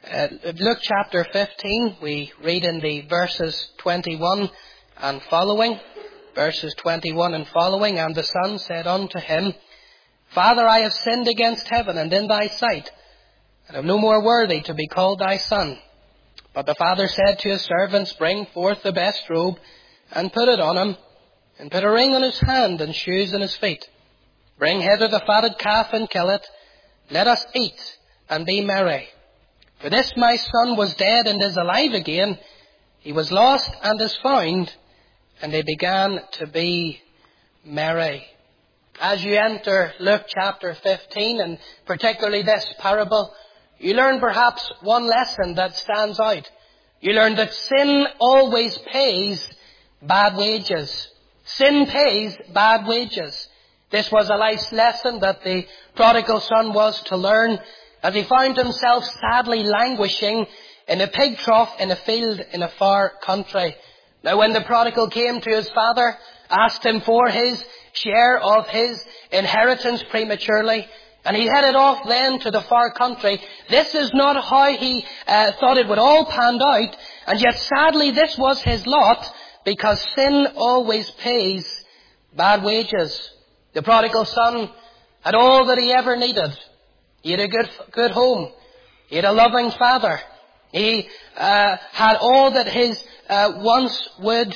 Luke chapter 15, we read in the verses 21 and following. Verses 21 and following, and the son said unto him, Father, I have sinned against heaven and in thy sight, and am no more worthy to be called thy son. But the father said to his servants, Bring forth the best robe, and put it on him, and put a ring on his hand, and shoes on his feet. Bring hither the fatted calf, and kill it. Let us eat, and be merry. For this my son was dead, and is alive again. He was lost, and is found. And they began to be merry. As you enter Luke chapter 15, and particularly this parable, you learn perhaps one lesson that stands out. You learn that sin always pays bad wages. Sin pays bad wages. This was a life's lesson that the prodigal son was to learn as he found himself sadly languishing in a pig trough in a field in a far country. Now when the prodigal came to his father, asked him for his share of his inheritance prematurely, and he headed off then to the far country, this is not how he thought it would all pan out, and yet sadly this was his lot, because sin always pays bad wages. The prodigal son had all that he ever needed. He had a good home. He had a loving father. He had all that his wants would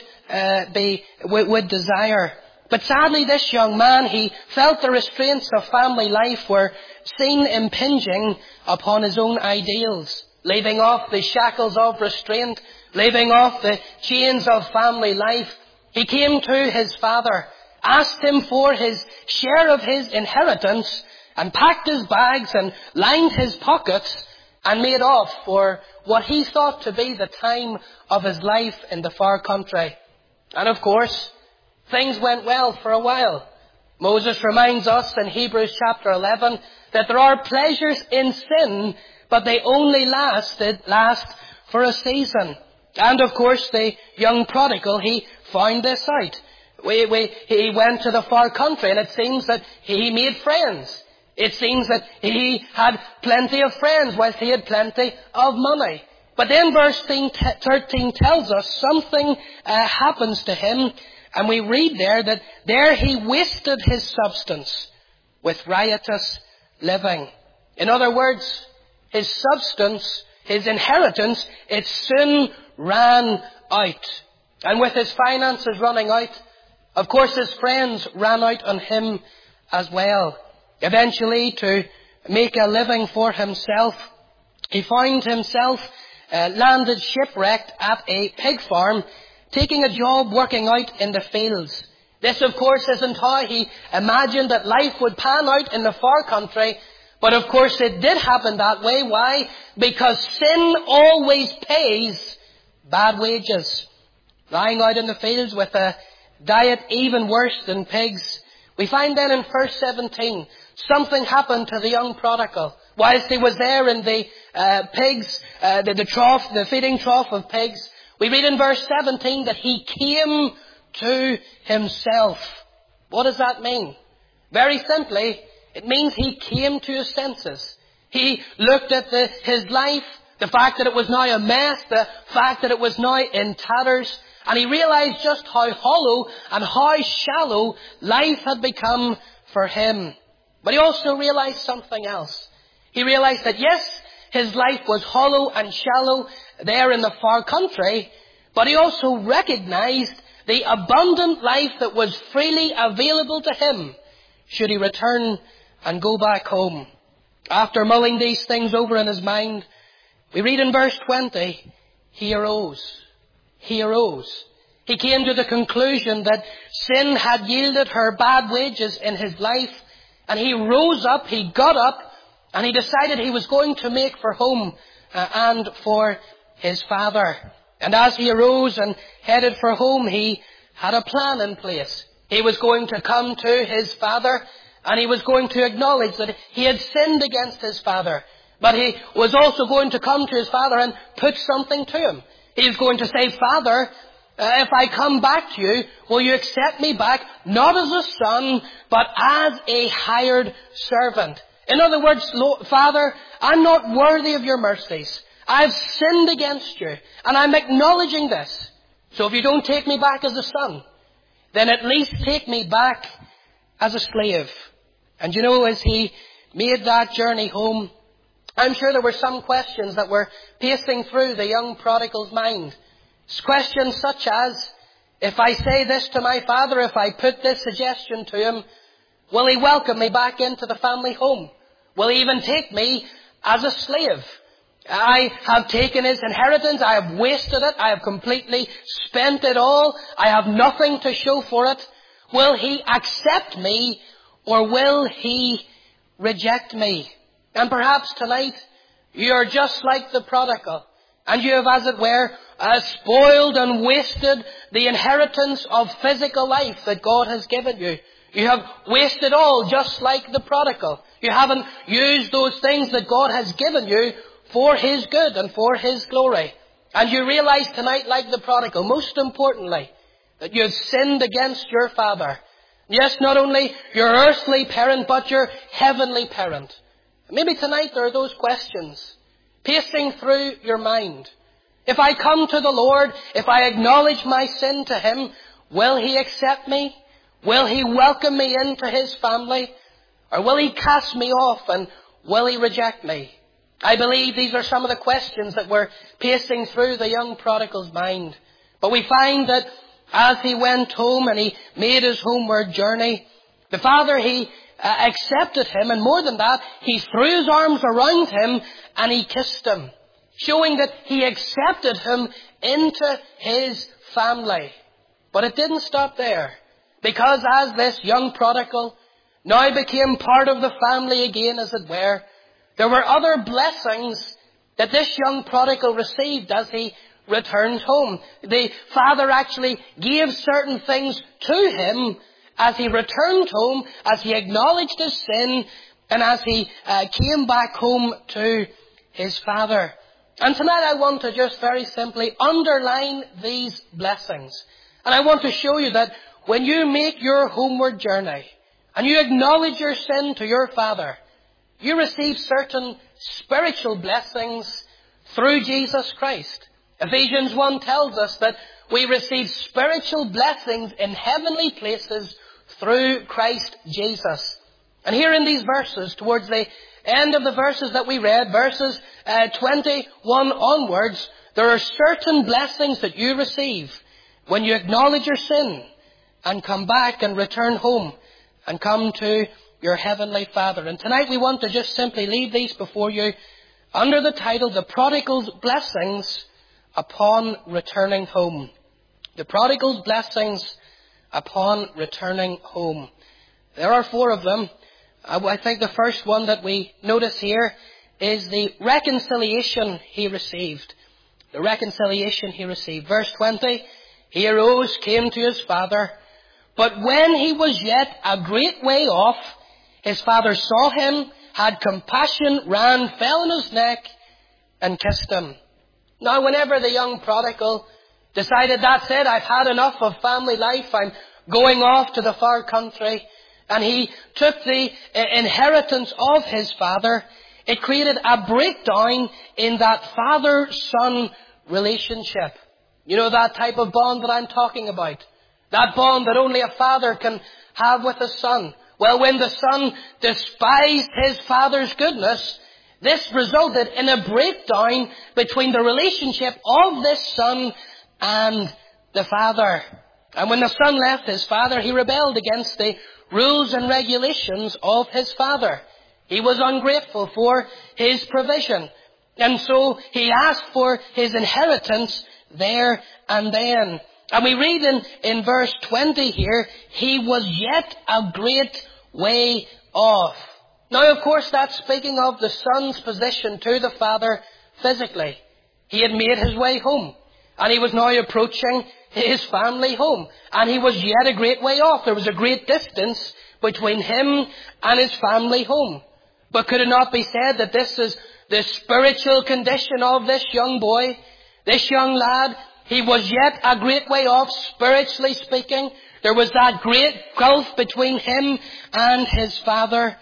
desire. But sadly, this young man, he felt the restraints of family life were seen impinging upon his own ideals, leaving off the shackles of restraint, leaving off the chains of family life. He came to his father, asked him for his share of his inheritance, and packed his bags and lined his pockets and made off for what he thought to be the time of his life in the far country. And of course, things went well for a while. Moses reminds us in Hebrews chapter 11 that there are pleasures in sin, but they only last for a season. And of course, the young prodigal, he found this out. He went to the far country, and it seems that he made friends. It seems that he had plenty of friends whilst he had plenty of money. But then verse 13 tells us something happens to him. And we read there that there he wasted his substance with riotous living. In other words, his substance, his inheritance, it soon ran out. And with his finances running out, of course his friends ran out on him as well. Eventually, to make a living for himself, he found himself landed shipwrecked at a pig farm, taking a job working out in the fields. This, of course, isn't how he imagined that life would pan out in the far country, but of course it did happen that way. Why? Because sin always pays bad wages. Lying out in the fields with a diet even worse than pigs, we find then in verse 17, something happened to the young prodigal. Whilst he was there in the the feeding trough of pigs, we read in verse 17 that he came to himself. What does that mean? Very simply, it means he came to his senses. He looked at his life, the fact that it was now a mess, the fact that it was now in tatters, and he realized just how hollow and how shallow life had become for him. But he also realized something else. He realized that yes, his life was hollow and shallow there in the far country, but he also recognized the abundant life that was freely available to him should he return and go back home. After mulling these things over in his mind, we read in verse 20, he arose. He arose. He came to the conclusion that sin had yielded her bad wages in his life, and he rose up, he got up, and he decided he was going to make for home and for his father. And as he arose and headed for home, he had a plan in place. He was going to come to his father, and he was going to acknowledge that he had sinned against his father. But he was also going to come to his father and put something to him. He was going to say, Father, if I come back to you, will you accept me back, not as a son, but as a hired servant? In other words, Father, I'm not worthy of your mercies. I've sinned against you, and I'm acknowledging this. So if you don't take me back as a son, then at least take me back as a slave. And you know, as he made that journey home, I'm sure there were some questions that were pacing through the young prodigal's mind. Questions such as, if I say this to my father, if I put this suggestion to him, will he welcome me back into the family home? Will he even take me as a slave? I have taken his inheritance. I have wasted it. I have completely spent it all. I have nothing to show for it. Will he accept me, or will he reject me? And perhaps tonight you are just like the prodigal, and you have, as it were, spoiled and wasted the inheritance of physical life that God has given you. You have wasted all just like the prodigal. You haven't used those things that God has given you for His good and for His glory. And you realize tonight, like the prodigal, most importantly, that you have sinned against your Father. Yes, not only your earthly parent, but your heavenly parent. Maybe tonight there are those questions pacing through your mind. If I come to the Lord, if I acknowledge my sin to Him, will He accept me? Will He welcome me into His family? Or will He cast me off, and will He reject me? I believe these are some of the questions that were pacing through the young prodigal's mind. But we find that as he went home and he made his homeward journey, the father, he accepted him, and more than that, he threw his arms around him and he kissed him, showing that he accepted him into his family. But it didn't stop there, because as this young prodigal now became part of the family again, as it were, there were other blessings that this young prodigal received as he returned home. The father actually gave certain things to him as he returned home, as he acknowledged his sin, and as he came back home to his father. And tonight I want to just very simply underline these blessings. And I want to show you that when you make your homeward journey and you acknowledge your sin to your Father, you receive certain spiritual blessings through Jesus Christ. Ephesians 1 tells us that we receive spiritual blessings in heavenly places through Christ Jesus. And here in these verses, towards the end of the verses that we read, verses 21 onwards, there are certain blessings that you receive when you acknowledge your sin and come back and return home and come to your Heavenly Father. And tonight we want to just simply leave these before you under the title, The Prodigal's Blessings Upon Returning Home. The Prodigal's Blessings Upon Returning Home. There are 4 of them. I think the first one that we notice here is the reconciliation he received. The reconciliation he received. Verse 20, he arose, came to his father, but when he was yet a great way off, his father saw him, had compassion, ran, fell on his neck, and kissed him. Now, whenever the young prodigal decided, that's it, I've had enough of family life, I'm going off to the far country, and he took the inheritance of his father, it created a breakdown in that father-son relationship. You know that type of bond that I'm talking about? That bond that only a father can have with a son. Well, when the son despised his father's goodness, this resulted in a breakdown between the relationship of this son and the father. And when the son left his father, he rebelled against the rules and regulations of his father. He was ungrateful for his provision. And so he asked for his inheritance there and then. And we read in verse 20 here, he was yet a great way off. Now, of course, that's speaking of the son's position to the father physically. He had made his way home, and he was now approaching his family home. And he was yet a great way off. There was a great distance between him and his family home. But could it not be said that this is the spiritual condition of this young boy, this young lad? He was yet a great way off, spiritually speaking. There was that great gulf between him and his father.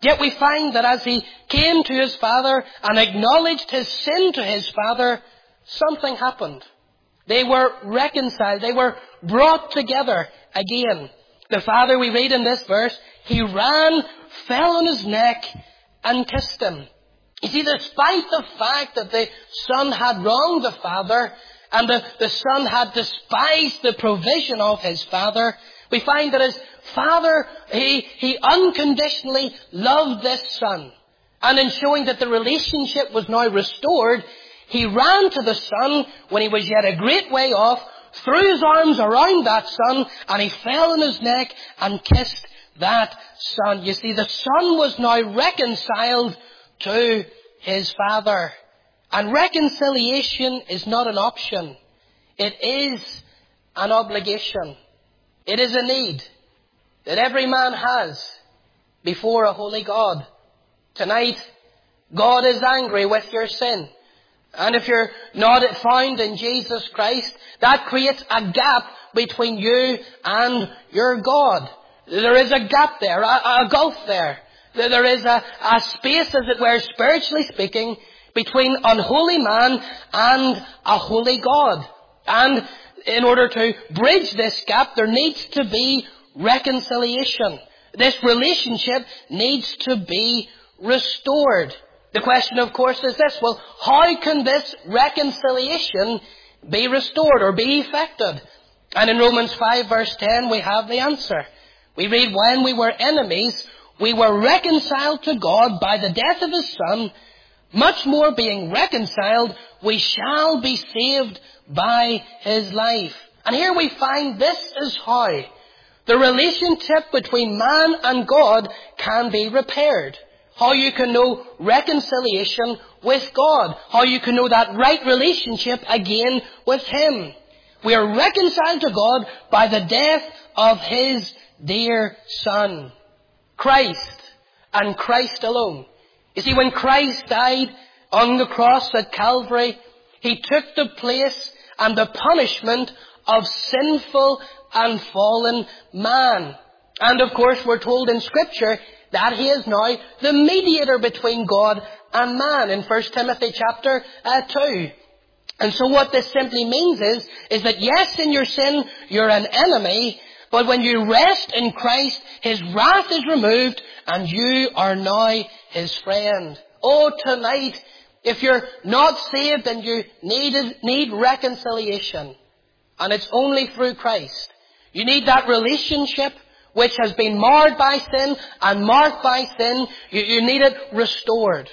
Yet we find that as he came to his Father and acknowledged his sin to his Father, something happened. They were reconciled. They were brought together again. The Father, we read in this verse, he ran, fell on his neck, and kissed him. You see, despite the fact that the Son had wronged the Father, and the Son had despised the provision of his Father, we find that his Father, he unconditionally loved this Son. And in showing that the relationship was now restored, he ran to the Son when he was yet a great way off, threw his arms around that Son, and he fell on his neck and kissed that Son. You see, the Son was now reconciled to his Father. And reconciliation is not an option. It is an obligation. It is a need that every man has before a holy God. Tonight, God is angry with your sin. And if you're not found in Jesus Christ, that creates a gap between you and your God. There is a gap there, a gulf there. There is a space, as it were, spiritually speaking, between unholy man and a holy God. And in order to bridge this gap, there needs to be reconciliation. This relationship needs to be restored. The question, of course, is this. Well, how can this reconciliation be restored or be effected? And in Romans 5 verse 10 we have the answer. We read, when we were enemies, we were reconciled to God by the death of his Son. Much more being reconciled, we shall be saved by his life. And here we find this is how the relationship between man and God can be repaired. How you can know reconciliation with God. How you can know that right relationship again with him. We are reconciled to God by the death of his dear Son. Christ and Christ alone. You see, when Christ died on the cross at Calvary, he took the place and the punishment of sinful and fallen man. And of course, we're told in Scripture that he is now the mediator between God and man in 1 Timothy chapter 2. And so what this simply means is that yes, in your sin, you're an enemy, but when you rest in Christ, his wrath is removed and you are now his friend. Oh, tonight, if you're not saved and you need reconciliation, and it's only through Christ, you need that relationship which has been marred by sin and marked by sin. You need it restored.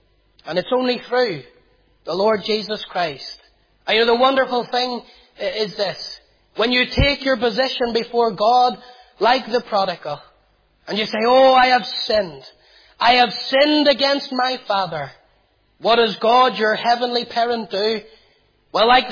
And it's only through the Lord Jesus Christ. And you know, the wonderful thing is this. When you take your position before God like the prodigal, and you say, oh, I have sinned. I have sinned against my Father. What does God, your heavenly parent, do? Well, like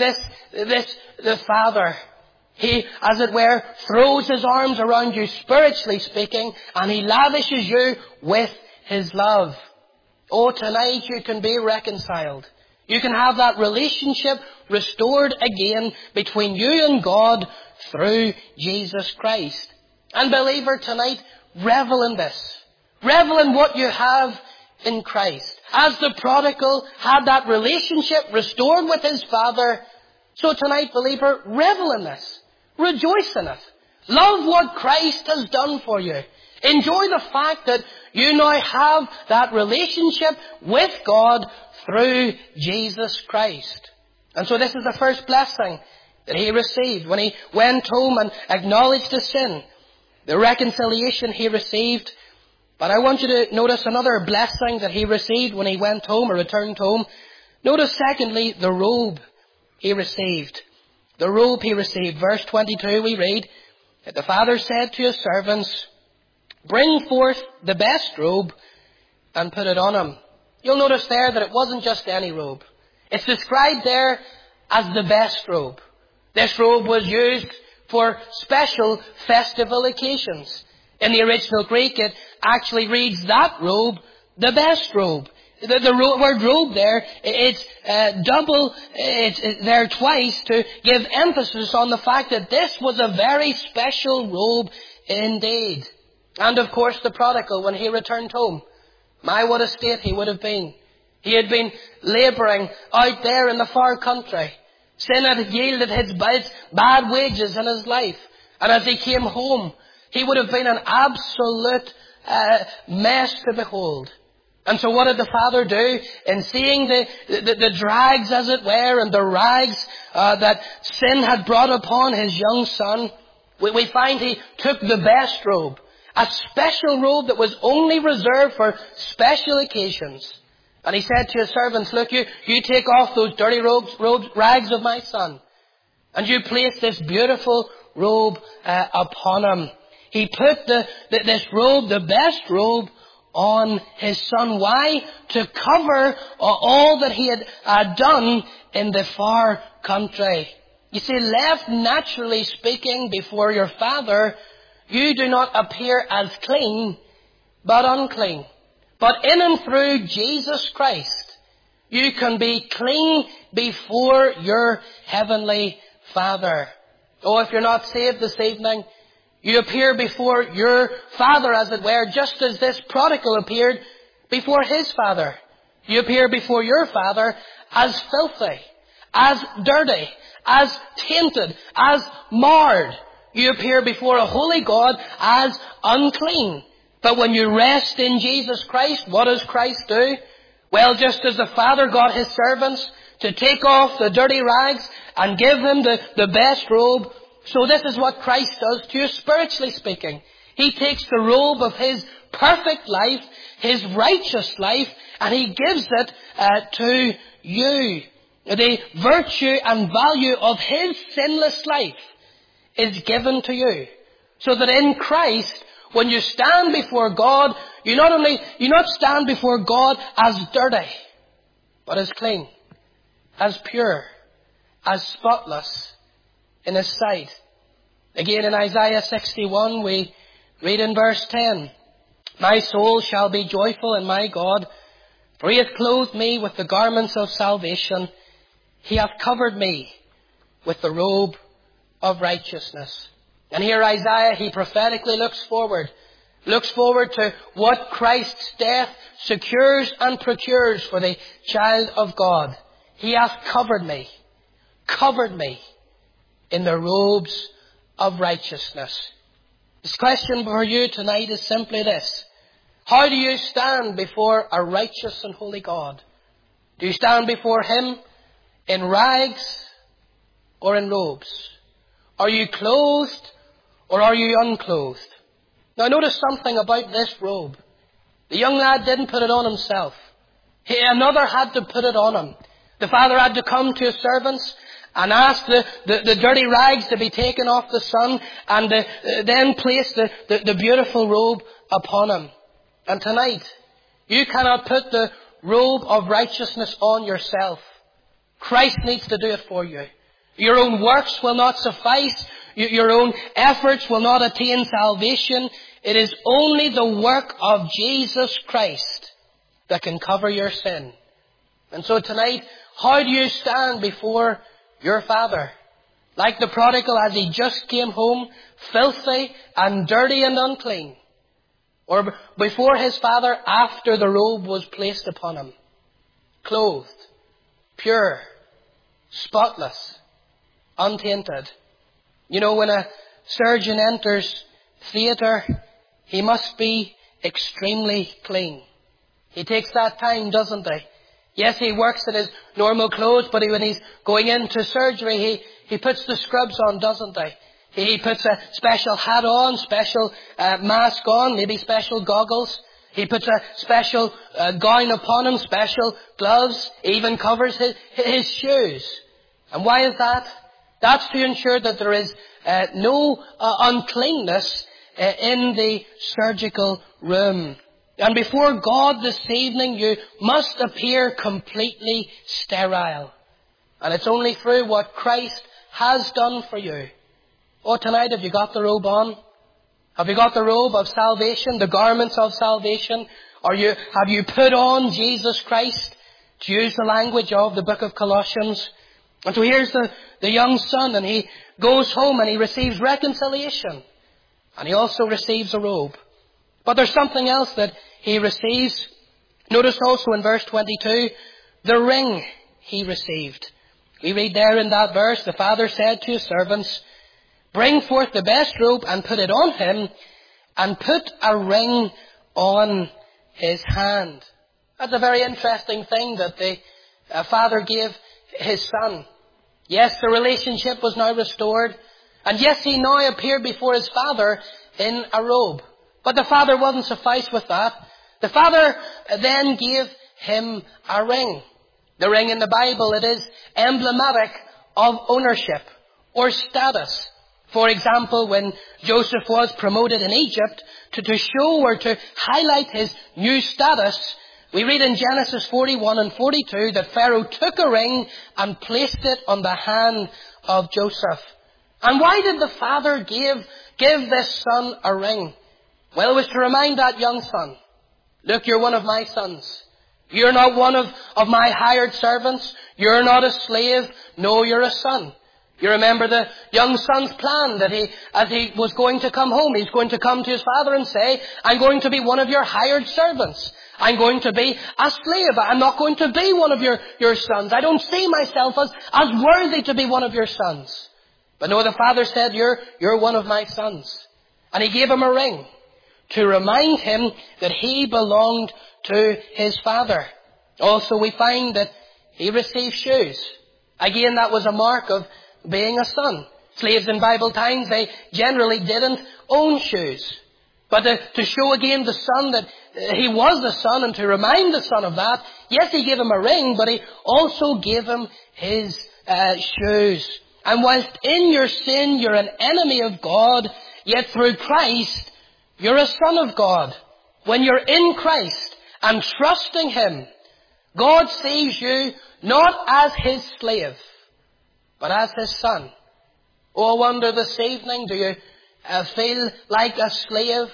the Father, he, as it were, throws his arms around you, spiritually speaking, and he lavishes you with his love. Oh, tonight you can be reconciled. You can have that relationship restored again between you and God through Jesus Christ. And believer, tonight, revel in this. Revel in what you have in Christ. As the prodigal had that relationship restored with his Father, so tonight, believer, revel in this. Rejoice in it. Love what Christ has done for you. Enjoy the fact that you now have that relationship with God through Jesus Christ. And so this is the first blessing that he received when he went home and acknowledged his sin. The reconciliation he received. But I want you to notice another blessing that he received when he went home or returned home. Notice secondly, the robe he received. The robe he received. Verse 22 we read that the Father said to his servants, bring forth the best robe and put it on him. You'll notice there that it wasn't just any robe. It's described there as the best robe. This robe was used for special festival occasions. In the original Greek, it actually reads that robe, the best robe. The word robe there, it's double, it's there twice to give emphasis on the fact that this was a very special robe indeed. And of course the prodigal, when he returned home, my, what a state he would have been. He had been labouring out there in the far country. Sin had yielded his bad wages in his life. And as he came home, he would have been an absolute mess to behold. And so what did the father do? In seeing the drags, as it were, and the rags that sin had brought upon his young son, we find he took the best robe, a special robe that was only reserved for special occasions. And he said to his servants, look, you take off those dirty rags of my son, and you place this beautiful robe upon him. He put this robe, the best robe, on his son. Why? To cover all that he had done in the far country. You see, left naturally speaking before your father, you do not appear as clean, but unclean. But in and through Jesus Christ, you can be clean before your heavenly Father. Oh, if you're not saved this evening, you appear before your father, as it were, just as this prodigal appeared before his father. You appear before your father as filthy, as dirty, as tainted, as marred. You appear before a holy God as unclean. But when you rest in Jesus Christ, what does Christ do? Well, just as the Father got his servants to take off the dirty rags and give him the best robe, so this is what Christ does to you, spiritually speaking. He takes the robe of his perfect life, his righteous life, and he gives it to you. The virtue and value of his sinless life is given to you. So that in Christ, when you stand before God, you not stand before God as dirty, but as clean, as pure, as spotless in his sight. Again in Isaiah 61 we read in verse 10, my soul shall be joyful in my God, for he hath clothed me with the garments of salvation. He hath covered me with the robe of righteousness. And here Isaiah, he prophetically looks forward to what Christ's death secures and procures for the child of God. He hath covered me in the robes of righteousness. This question for you tonight is simply this. How do you stand before a righteous and holy God? Do you stand before him in rags or in robes? Are you clothed or are you unclothed? Now notice something about this robe. The young lad didn't put it on himself. Another had to put it on him. The father had to come to his servants and ask the dirty rags to be taken off the son, and then place the beautiful robe upon him. And tonight, you cannot put the robe of righteousness on yourself. Christ needs to do it for you. Your own works will not suffice. Your own efforts will not attain salvation. It is only the work of Jesus Christ that can cover your sin. And so tonight, how do you stand before your Father? Like the prodigal as he just came home, filthy and dirty and unclean. Or before his Father after the robe was placed upon him. Clothed, pure, spotless, untainted. You know, when a surgeon enters theatre, he must be extremely clean. He takes that time, doesn't he? Yes, he works in his normal clothes, but when he's going into surgery, he puts the scrubs on, doesn't he? He puts a special hat on, special mask on, maybe special goggles. He puts a special gown upon him, special gloves. He even covers his shoes. And why is that? That's to ensure that there is no uncleanness in the surgical room. And before God this evening, you must appear completely sterile. And it's only through what Christ has done for you. Oh, tonight, have you got the robe on? Have you got the robe of salvation, the garments of salvation? Have you put on Jesus Christ, to use the language of the book of Colossians? And so here's the young son, and he goes home and he receives reconciliation. And he also receives a robe. But there's something else that he receives. Notice also in verse 22, the ring he received. We read there in that verse, the father said to his servants, bring forth the best robe and put it on him, and put a ring on his hand. That's a very interesting thing that the father gave his son. Yes, the relationship was now restored. And yes, he now appeared before his father in a robe. But the father wasn't sufficed with that. The father then gave him a ring. The ring in the Bible, it is emblematic of ownership or status. For example, when Joseph was promoted in Egypt, to show or to highlight his new status, we read in Genesis 41 and 42 that Pharaoh took a ring and placed it on the hand of Joseph. And why did the father give this son a ring? Well, it was to remind that young son, look, you're one of my sons. You're not one of my hired servants. You're not a slave. No, you're a son. You remember the young son's plan that as he was going to come home, he's going to come to his father and say, I'm going to be one of your hired servants. I'm going to be a slave. I'm not going to be one of your sons. I don't see myself as worthy to be one of your sons. But no, the father said, you're one of my sons. And he gave him a ring to remind him that he belonged to his father. Also, we find that he received shoes. Again, that was a mark of being a son. Slaves in Bible times, they generally didn't own shoes. But to show again the son that he was the son, and to remind the son of that, yes, he gave him a ring, but he also gave him his shoes. And whilst in your sin you're an enemy of God, yet through Christ you're a son of God. When you're in Christ and trusting him, God sees you not as his slave, but as his son. Oh, I wonder this evening, do you feel like a slave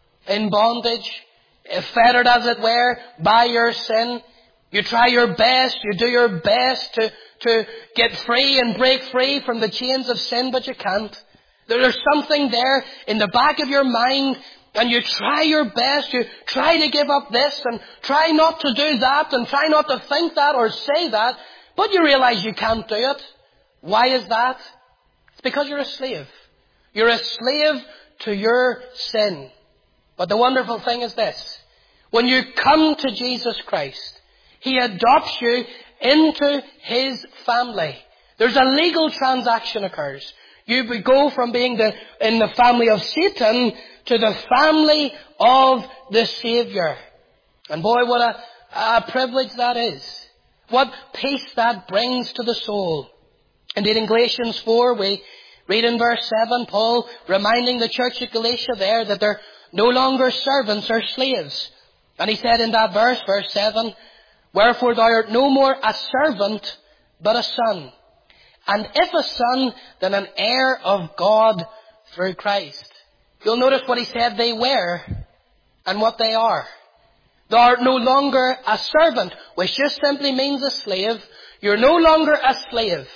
in bondage, fettered as it were by your sin? You try your best, you do your best to get free and break free from the chains of sin, but you can't. There's something there in the back of your mind, and you try your best, you try to give up this, and try not to do that, and try not to think that or say that, but you realize you can't do it. Why is that? It's because you're a slave. You're a slave to your sin. But the wonderful thing is this. When you come to Jesus Christ, he adopts you into his family. There's a legal transaction occurs. You go from being in the family of Satan to the family of the Savior. And boy, what a privilege that is. What peace that brings to the soul. Indeed, in Galatians 4, we read in verse 7, Paul reminding the church at Galatia there that they're no longer servants or slaves. And he said in that verse 7, wherefore thou art no more a servant, but a son. And if a son, then an heir of God through Christ. You'll notice what he said they were and what they are. Thou art no longer a servant, which just simply means a slave. You're no longer a slave.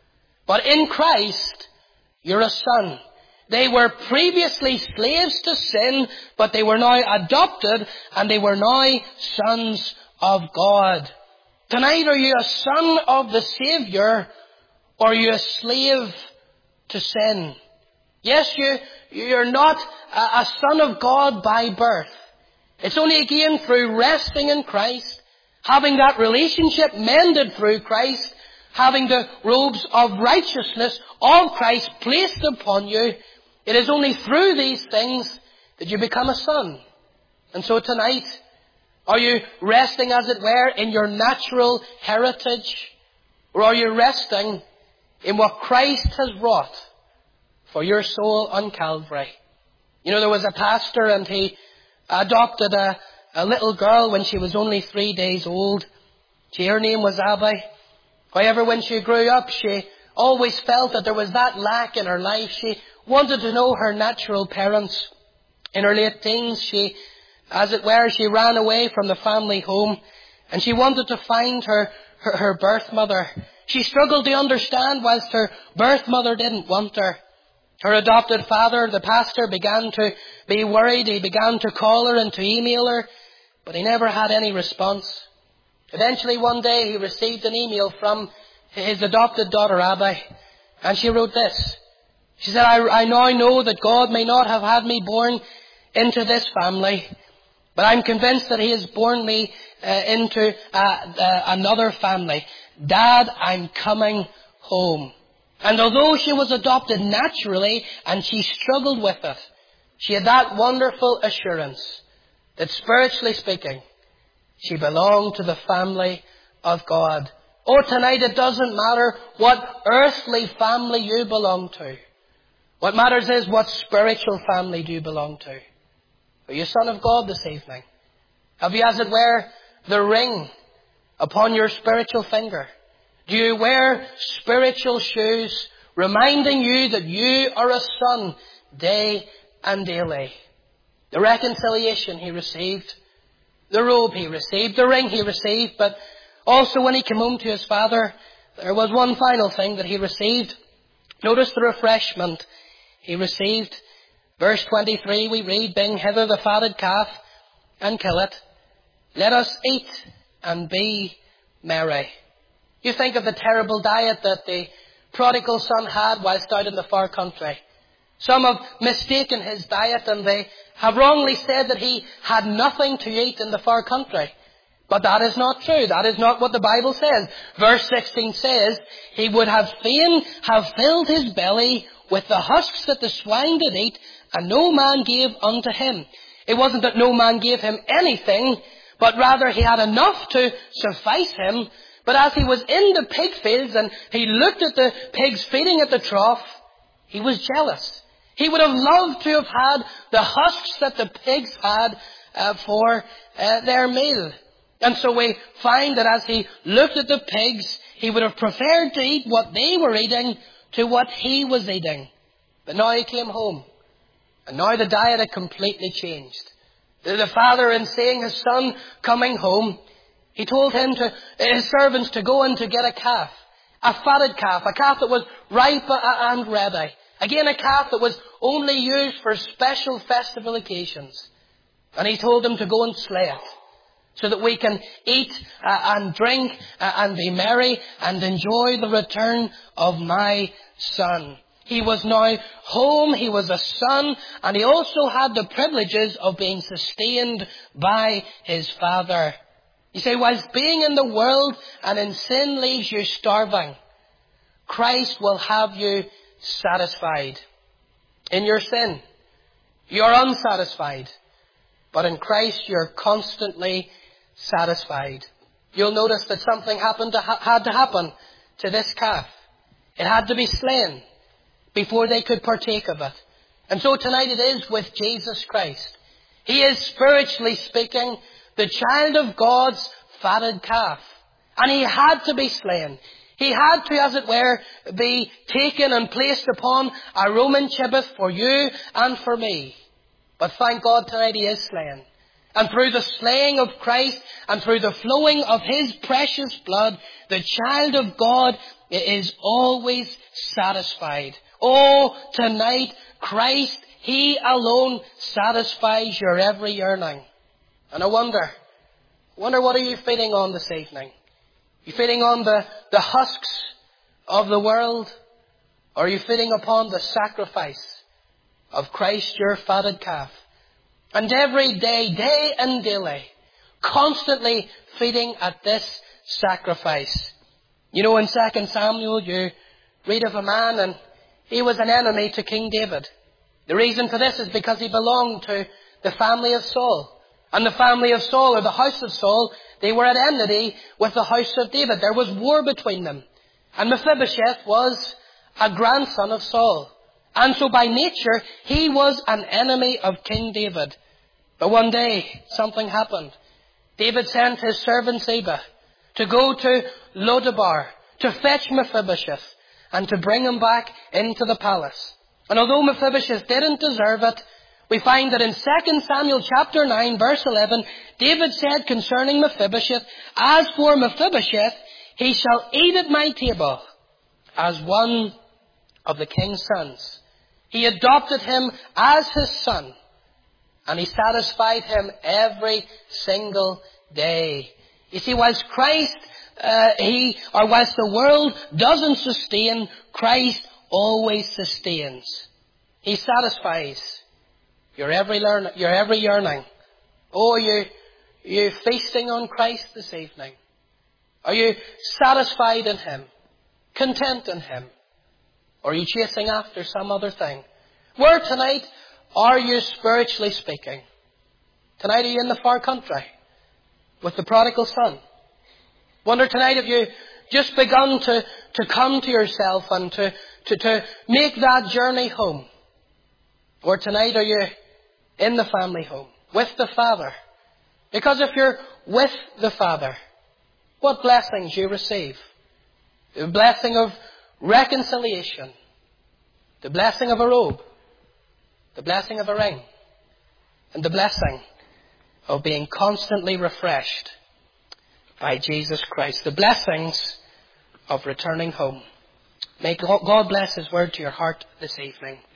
But in Christ, you're a son. They were previously slaves to sin, but they were now adopted, and they were now sons of God. Tonight, are you a son of the Savior, or are you a slave to sin? Yes, you're not a son of God by birth. It's only again through resting in Christ, having that relationship mended through Christ, having the robes of righteousness of Christ placed upon you. It is only through these things that you become a son. And so tonight, are you resting, as it were, in your natural heritage? Or are you resting in what Christ has wrought for your soul on Calvary? You know, there was a pastor, and he adopted a little girl when she was only 3 days old. Her name was Abby. However, when she grew up, she always felt that there was that lack in her life. She wanted to know her natural parents. In her late teens, she, as it were, she ran away from the family home, and she wanted to find her birth mother. She struggled to understand whilst her birth mother didn't want her. Her adopted father, the pastor, began to be worried. He began to call her and to email her, but he never had any response. Eventually one day he received an email from his adopted daughter Abby, and she wrote this. She said, I now know that God may not have had me born into this family, but I'm convinced that He has born me into another family. Dad, I'm coming home. And although she was adopted naturally and she struggled with it, she had that wonderful assurance that spiritually speaking, she belonged to the family of God. Oh, tonight it doesn't matter what earthly family you belong to. What matters is what spiritual family do you belong to. Are you a son of God this evening? Have you, as it were, the ring upon your spiritual finger? Do you wear spiritual shoes, reminding you that you are a son day and daily? The reconciliation he received, the robe he received, the ring he received, but also when he came home to his father, there was one final thing that he received. Notice the refreshment he received. Verse 23, we read, bring hither the fatted calf and kill it. Let us eat and be merry. You think of the terrible diet that the prodigal son had whilst out in the far country. Some have mistaken his diet and they have wrongly said that he had nothing to eat in the far country. But that is not true. That is not what the Bible says. Verse 16 says, he would have fain have filled his belly with the husks that the swine did eat, and no man gave unto him. It wasn't that no man gave him anything, but rather he had enough to suffice him. But as he was in the pig fields and he looked at the pigs feeding at the trough, he was jealous. He would have loved to have had the husks that the pigs had for their meal. And so we find that as he looked at the pigs, he would have preferred to eat what they were eating to what he was eating. But now he came home. And now the diet had completely changed. The father, in seeing his son coming home, he told his servants to go and to get a calf. A fatted calf. A calf that was ripe and ready. Again, a calf that was only used for special festival occasions. And he told them to go and slay it, so that we can eat and drink and be merry and enjoy the return of my son. He was now home, he was a son, and he also had the privileges of being sustained by his father. You say, whilst being in the world and in sin leaves you starving, Christ will have you satisfied. In your sin, you're unsatisfied. But in Christ, you're constantly satisfied. You'll notice that something had to happen to this calf. It had to be slain before they could partake of it. And so tonight it is with Jesus Christ. He is, spiritually speaking, the child of God's fatted calf. And he had to be slain. He had to, as it were, be taken and placed upon a Roman gibbet for you and for me. But thank God tonight he is slain. And through the slaying of Christ and through the flowing of his precious blood, the child of God is always satisfied. Oh, tonight, Christ, he alone satisfies your every yearning. And I wonder what are you feeding on this evening? You feeding on the husks of the world? Or are you feeding upon the sacrifice of Christ, your fatted calf? And every day, day and daily, constantly feeding at this sacrifice. You know, in 2 Samuel, you read of a man and he was an enemy to King David. The reason for this is because he belonged to the family of Saul. And the family of Saul, or the house of Saul, they were at enmity with the house of David. There was war between them. And Mephibosheth was a grandson of Saul. And so by nature, he was an enemy of King David. But one day, something happened. David sent his servant Ziba to go to Lodabar, to fetch Mephibosheth, and to bring him back into the palace. And although Mephibosheth didn't deserve it, we find that in 2 Samuel chapter 9, verse 11, David said concerning Mephibosheth, as for Mephibosheth, he shall eat at my table as one of the king's sons. He adopted him as his son. And he satisfied him every single day. You see, whilst whilst the world doesn't sustain, Christ always sustains. He satisfies your every yearning. Oh, you're feasting on Christ this evening. Are you satisfied in Him? Content in Him? Or are you chasing after some other thing? Where tonight are you spiritually speaking? Tonight are you in the far country with the prodigal son? Wonder tonight have you just begun to come to yourself and to make that journey home? Or tonight are you in the family home with the Father? Because if you're with the Father, what blessings you receive? The blessing of reconciliation, the blessing of a robe, the blessing of a ring, and the blessing of being constantly refreshed by Jesus Christ. The blessings of returning home. May God bless His word to your heart this evening.